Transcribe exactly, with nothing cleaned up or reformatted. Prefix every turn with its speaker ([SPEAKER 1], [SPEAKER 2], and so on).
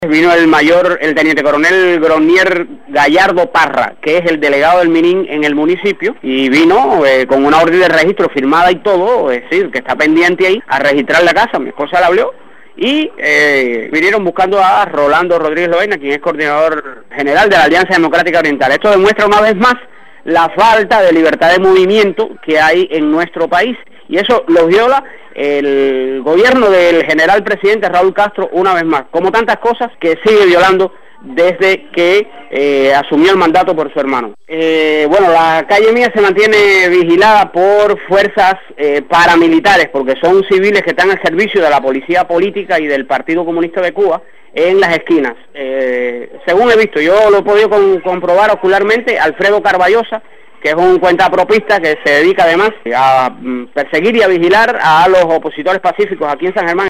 [SPEAKER 1] Vino el mayor, el teniente coronel Gronier Gallardo Parra, que es el delegado del MININ en el municipio, y vino eh, con una orden de registro firmada y todo, es decir, que está pendiente ahí, a registrar la casa. Mi esposa la habló, y eh, vinieron buscando a Rolando Rodríguez Loaina, quien es coordinador general de la Alianza Democrática Oriental. Esto demuestra una vez más la falta de libertad de movimiento que hay en nuestro país, y eso lo viola el gobierno del general presidente Raúl Castro una vez más, como tantas cosas que sigue violando desde que eh, asumió el mandato por su hermano. Eh, bueno, la calle mía se mantiene vigilada por fuerzas eh, paramilitares, porque son civiles que están al servicio de la policía política y del Partido Comunista de Cuba en las esquinas. Eh, según he visto, yo lo he podido con, comprobar ocularmente, Alfredo Carballosa, que es un cuentapropista que se dedica además a perseguir y a vigilar a los opositores pacíficos aquí en San Germán.